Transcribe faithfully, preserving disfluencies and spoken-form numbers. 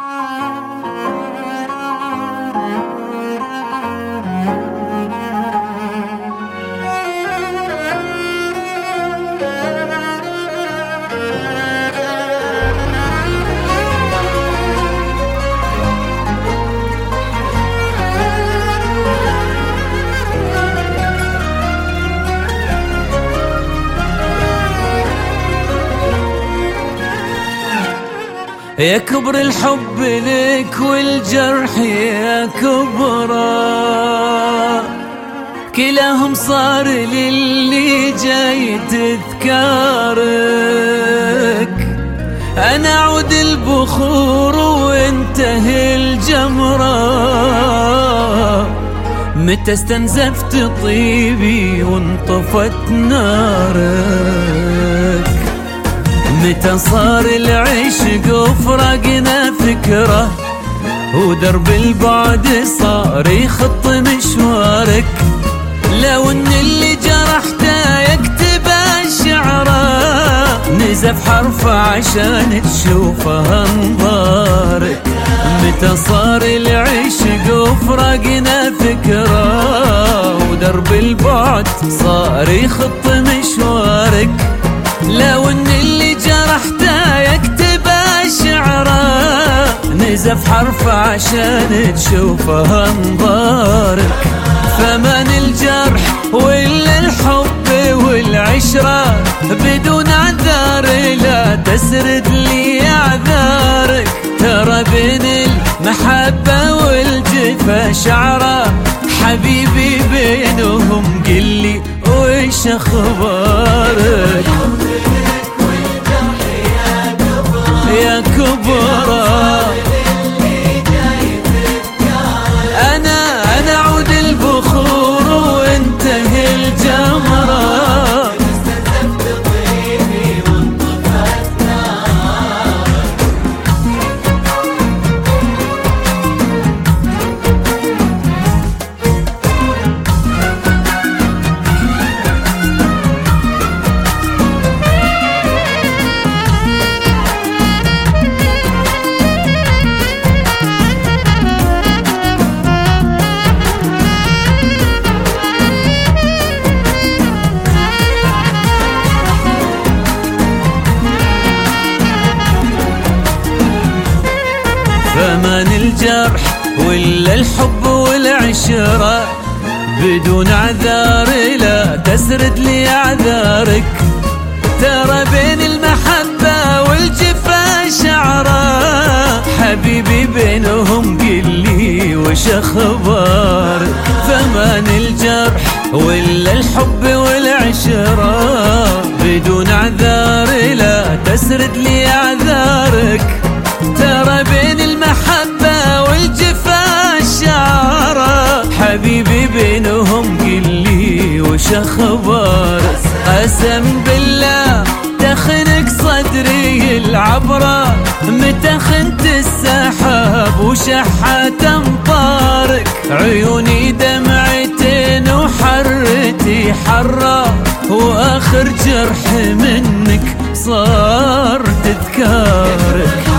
يا كبر الحب لك والجرح يا كبره، كلاهم صار للي جاي تذكارك. أنا عود البخور وانتهي الجمرة، متى استنزفت طيبي وانطفت نارك. متى صار العشق وفرقنا فكرة، ودرب البعد صار يخط مشوارك. لو ان اللي جرحته يكتب شعره، نزف حرف عشان تشوفه انظارك. متى صار العشق وفرقنا فكرة، ودرب البعد صار يخط مشوارك. لو ان اللي جرحته يكتب شعره، نزف حرف عشان تشوفه انظارك. فمن الجرح ولا الحب والعشرة، بدون عذار لا تسرد لي اعذارك. ترى بين المحبة والجفا شعرة، حبيبي بينهم قلي وش اخبارك. يا كبرى أنا أنا عود البخور وانتهي الجمرة. فمن الجرح ولا الحب والعشرة، بدون عذار لا تسرد لي اعذارك. ترى بين المحبة والجفا شعرة، حبيبي بينهم قلي وش اخبارك. فمن الجرح ولا الحب والعشرة، بدون عذار لا تسرد لي اعذارك. ترى بين المحبة والجفا شعرة، حبيبي بينهم قلي وش اخبارك. قسم بالله تخنق صدري العبرة، متى خنت السحاب وشحت امطارك. عيوني دمعتين وحرتي حرة، واخر جرح منك صار تذكارك.